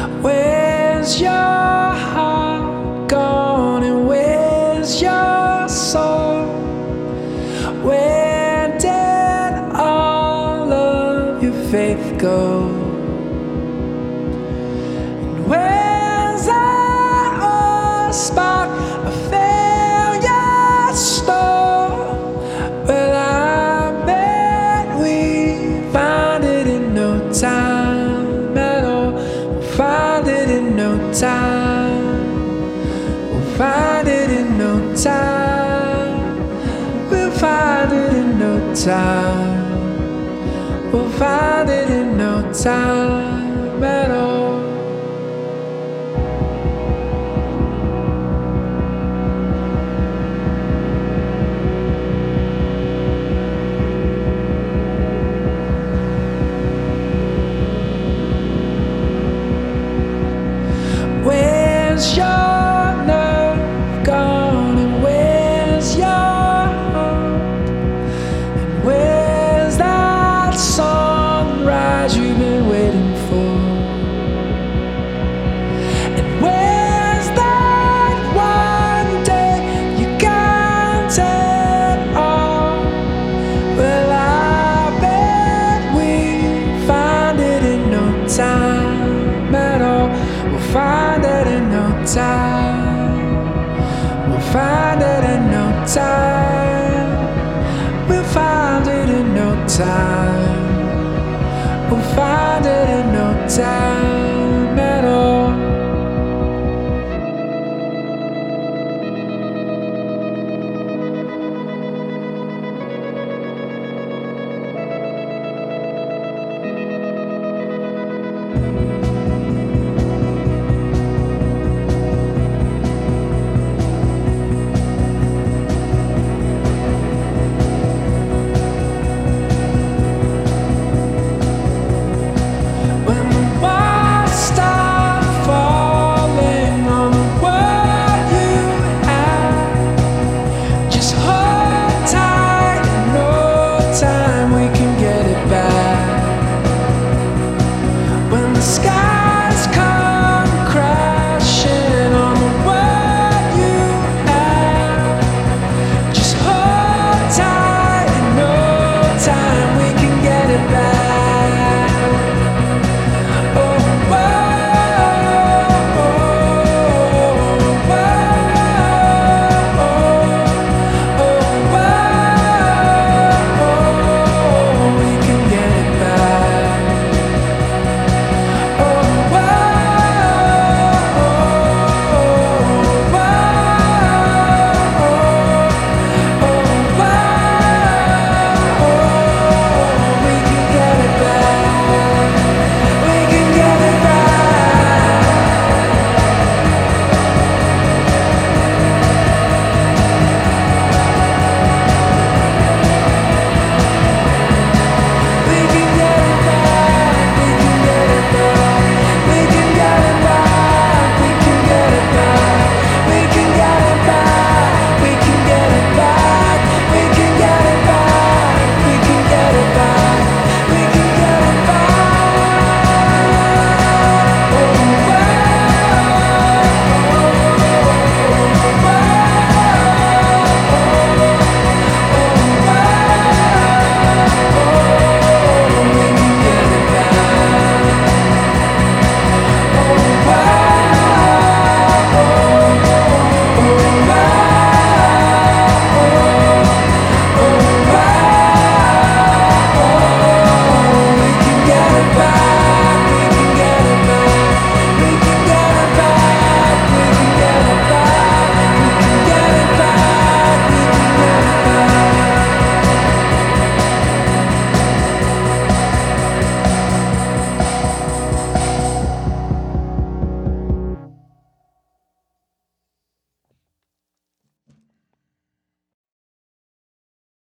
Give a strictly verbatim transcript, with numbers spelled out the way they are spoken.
Where's your heart gone and where's your soul? Where did all of your faith go? And where's that old spark of failure store? Well, I bet we find it in no time at all. We'll find it in no time. We'll find it in no time. We'll find it in no time. We'll find it in no time at all. Where's your nerve gone and where's your heart? And where's that sunrise you've been waiting for? And where's that one day you got it all? Well, I bet we find it in no time at all. We'll find it in no time. We'll find it in no time. We'll find it in no time. We'll find it in no time.